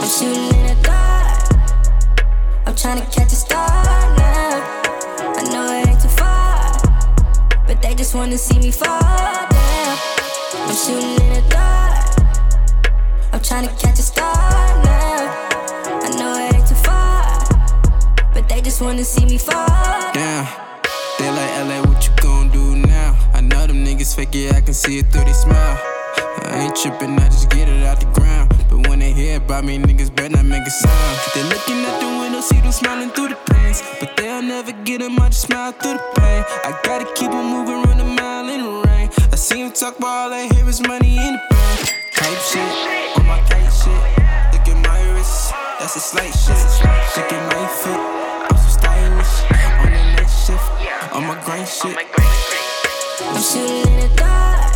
I'm shooting in the dark. I'm trying to catch a star now. I know it ain't too far, but they just wanna see me fall down. I'm shooting in the dark. I'm trying to catch a star now. I know it ain't too far, but they just wanna see me fall down. They like LA, what you gon' do now? I know them niggas fake it, I can see it through they smile. I ain't trippin', I just get it out the ground. But when they hear about me, niggas better not make a sound. They looking at the window, see them smiling through the panes. But they'll never get them, I just smile through the pain. I gotta keep them moving, run a mile in the rain. I see them talk about all they hear is money in the bank. Type shit, on my tight shit. Look at my wrist, that's a slight shit. Look at my fit, I'm so stylish. On the next shift, on my grind shit. I'm shooting in the dark.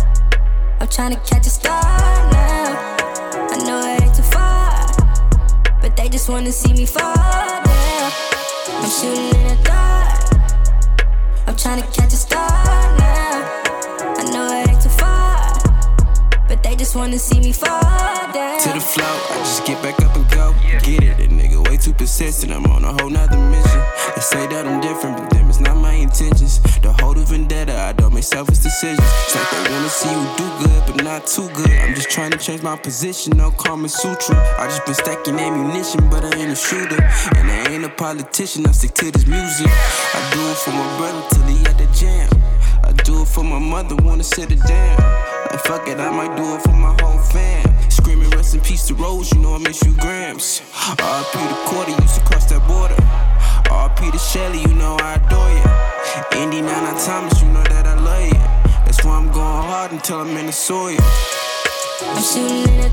I'm trying to catch a star now. I know it ain't too far, but they just wanna see me fall down. I'm shooting in the dark. I'm trying to catch a star now. I know it ain't too far, but they just wanna see me fall down. To the flow, I just get back up and go. Get it, that nigga way too persistent. I'm on a whole nother mission. They say that I'm different, but them it's not my intentions. The whole of vendetta, I don't make selfish decisions. It's like they wanna see you do good, but not too good. I'm just trying to change my position, no Kama Sutra. I just been stacking ammunition, but I ain't a shooter. And I ain't a politician, I stick to this music. I do it for my brother till he at the jam. I do it for my mother, wanna sit her down. Like fuck it, I might do it for my whole fam. Screaming rest in peace to Rose, you know I miss you grams. R.I.P. the quarter, used to cross that border. R.I.P. to Shelly, you know I adore you. Indy Nana Thomas, you know that I love you. That's why I'm going hard until I'm in the soil. I'm shooting in the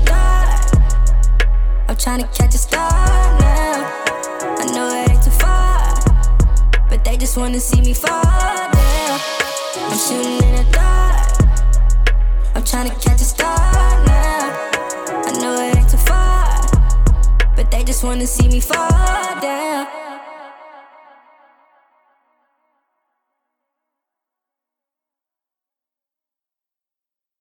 dark. I'm trying to catch a star now. I know it ain't too far, but they just wanna see me fall down. I'm shooting in the dark. I'm trying to catch a star now. I know it ain't too far, but they just wanna see me fall down.